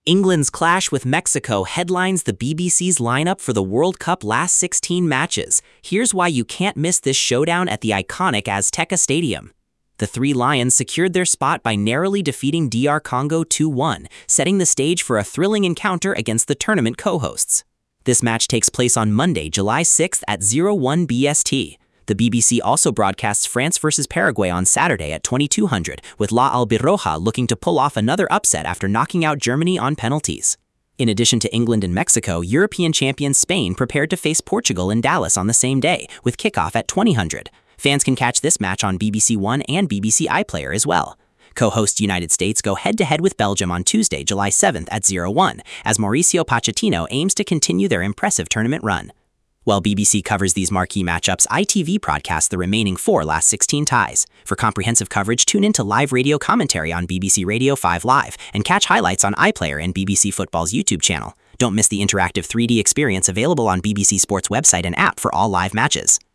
England's clash with Mexico headlines the BBC's lineup for the World Cup last 16 matches. Here's why you can't miss this showdown at the iconic Azteca Stadium. The Three Lions secured their spot by narrowly defeating DR Congo 2-1, setting the stage for a thrilling encounter against the tournament co-hosts. This match takes place on Monday, July 6th at 01 BST. The BBC also broadcasts France vs Paraguay on Saturday at 2200, with La Albirroja looking to pull off another upset after knocking out Germany on penalties. In addition to England and Mexico, European champion Spain prepared to face Portugal in Dallas on the same day, with kickoff at 2000. Fans can catch this match on BBC One and BBC iPlayer as well. Co-host United States go head-to-head with Belgium on Tuesday, July 7th at 01, as Mauricio Pochettino aims to continue their impressive tournament run. While BBC covers these marquee matchups, ITV broadcasts the remaining 4 last 16 ties. For comprehensive coverage, tune in to live radio commentary on BBC Radio 5 Live and catch highlights on iPlayer and BBC Football's YouTube channel. Don't miss the interactive 3D experience available on BBC Sports website and app for all live matches.